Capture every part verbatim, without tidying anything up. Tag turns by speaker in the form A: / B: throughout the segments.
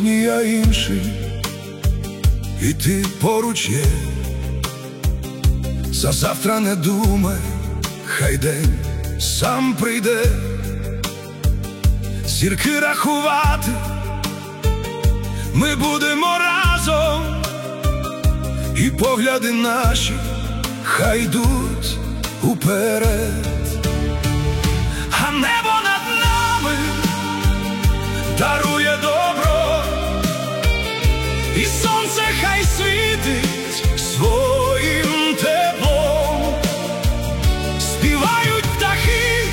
A: Сьогодні я інший, і ти поруч є. За завтра не думай, хай день сам прийде. Зірки рахувати ми будемо разом, і погляди наші хай йдуть уперед. А небо над нами дарує добро, і сонце хай світить своїм теплом. Співають птахи,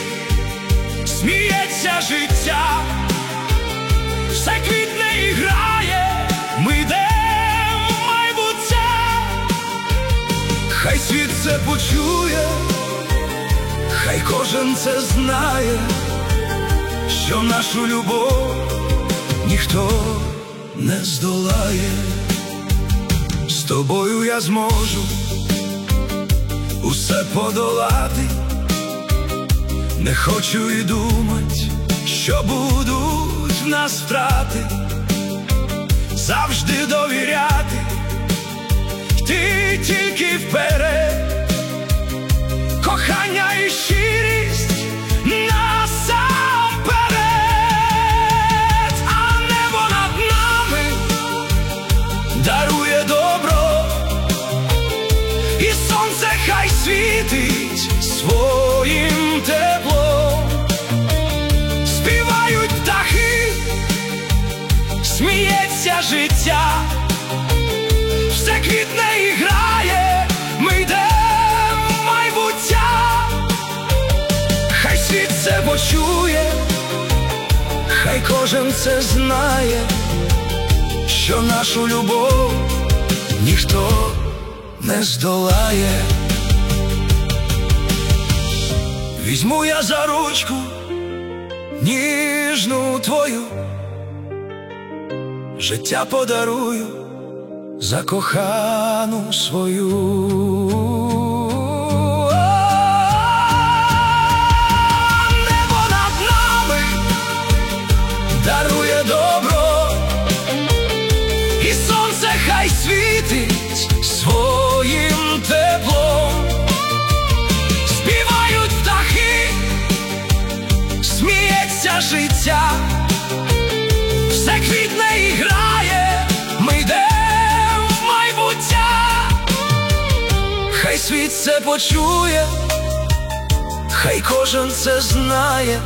A: сміється життя, все квітне і грає, ми йдемо в майбуття. Хай світ це почує, хай кожен це знає, що нашу любов ніхто не здолає. З тобою я зможу усе подолати, не хочу і думать, що будуть в нас втрати. Завжди довіряти, йти тільки вперед, кохання і щирість насамперед. А небо над нами дарує добро, і сонце хай світить своїм теплом. Співають птахи, сміється життя, все квітне і грає, ми йдемо в майбуття. Хай світ це почує, хай кожен це знає, що нашу любов ніхто не здолає. Візьму я за ручку ніжну твою, життя подарую за кохану свою. Небо над нами дарує добро, і сонце хай світить своїм теплом. Співають птахи, сміється життя, все квітне і грає, ми йдемо в майбуття. Хай світ це почує, хай кожен це знає,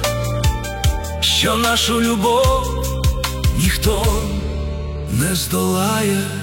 A: що нашу любов ніхто не здолає.